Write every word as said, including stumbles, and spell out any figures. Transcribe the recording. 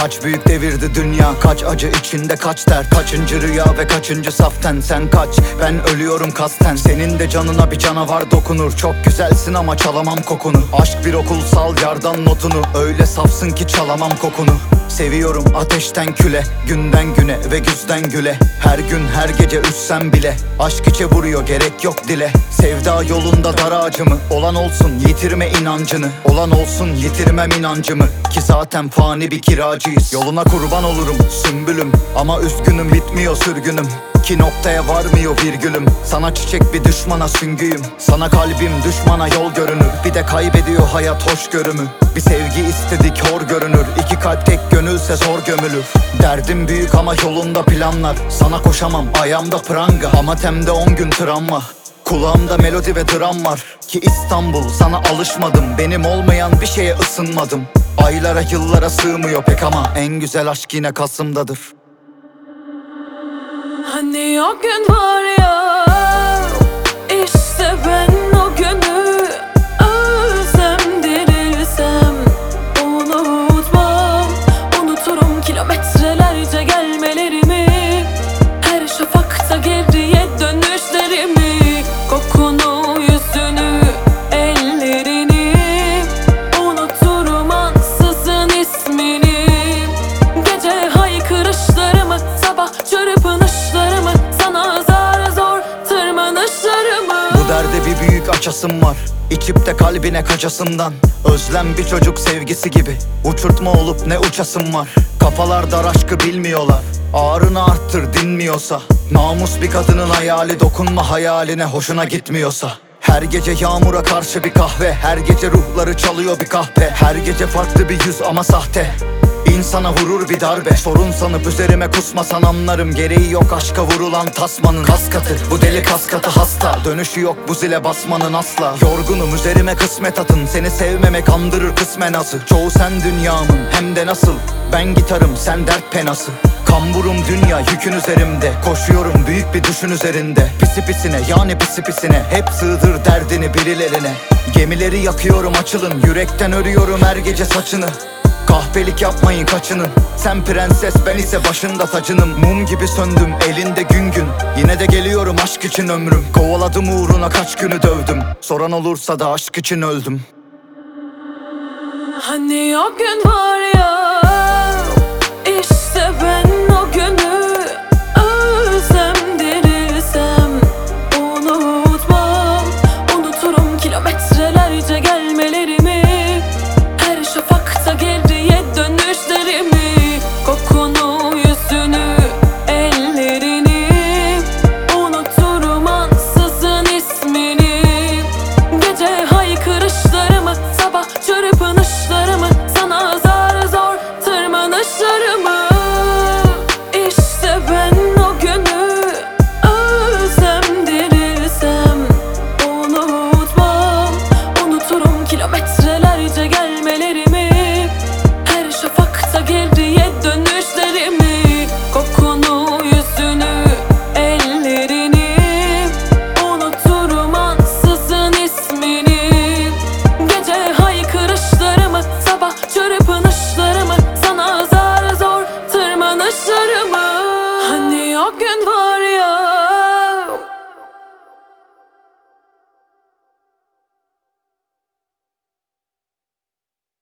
Kaç büyük devirdi dünya, kaç acı içinde kaç dert. Kaçıncı rüya ve kaçıncı saften. Sen kaç, ben ölüyorum kasten. Senin de canına bir canavar dokunur. Çok güzelsin ama çalamam kokunu. Aşk bir okulsal yardan notunu. Öyle safsın ki çalamam kokunu. Seviyorum ateşten küle, günden güne ve güzden güle. Her gün her gece üssem bile aşk içe vuruyor, gerek yok dile. Sevda yolunda dar ağacımı, olan olsun yitirme inancını. Olan olsun yitirmem inancımı, ki zaten fani bir kiracıyız. Yoluna kurban olurum sümbülüm, ama üzgünüm bitmiyor sürgünüm. Ki noktaya varmıyor virgülüm. Sana çiçek bir düşmana süngüyüm. Sana kalbim düşmana yol görünür. Bir de kaybediyor hayat hoşgörümü. Bir sevgi istedik hor görünür. İki kalp tek gönülse zor gömülür. Derdim büyük ama yolunda planlar. Sana koşamam ayağımda pranga, ama temde on gün travma. Kulağımda melodi ve dram var. Ki İstanbul sana alışmadım. Benim olmayan bir şeye ısınmadım. Aylara yıllara sığmıyor pek, ama en güzel aşk yine Kasım'dadır. Hani o gün var ya, işte ben o günü ölsem dirilsem unutmam. Unuturum kilometrelerce gelmelerimi, her şafakta geriye dönüşlerimi. Kokunu, yüzünü, ellerini unuturum ansızın ismini. Gece haykırışlarımı, sabah çırpınışlarımı, sana zar zor tırmanışlarımı. Bu derde bir büyük açasım var, İçip de kalbine kaçasından. Özlem bir çocuk sevgisi gibi, uçurtma olup ne uçasım var. Kafalar dar aşkı bilmiyorlar, ağrını arttır dinmiyorsa. Namus bir kadının hayali, dokunma hayaline hoşuna gitmiyorsa. Her gece yağmura karşı bir kahve, her gece ruhları çalıyor bir kahpe. Her gece farklı bir yüz ama sahte, İnsana vurur bir darbe. Sorun sanıp üzerime kusmasan anlarım. Gereği yok aşka vurulan tasmanın. Kas katı, bu deli kas katı hasta. Dönüşü yok bu zile basmanın asla. Yorgunum üzerime kısmet atın. Seni sevmemek andırır kısmen azı. Çoğu sen dünyamın, hem de nasıl. Ben gitarım sen dert penası. Kamburum dünya yükün üzerimde. Koşuyorum büyük bir düşün üzerinde. Pisi pisine yani pisi pisine. Hep sığdır derdini birilerine. Gemileri yakıyorum açılın. Yürekten örüyorum her gece saçını. Kahpelik yapmayın kaçının. Sen prenses ben ise başında tacınım. Mum gibi söndüm elinde gün gün. Yine de geliyorum aşk için ömrüm. Kovaladım uğruna kaç günü dövdüm. Soran olursa da aşk için öldüm. Hani o gün var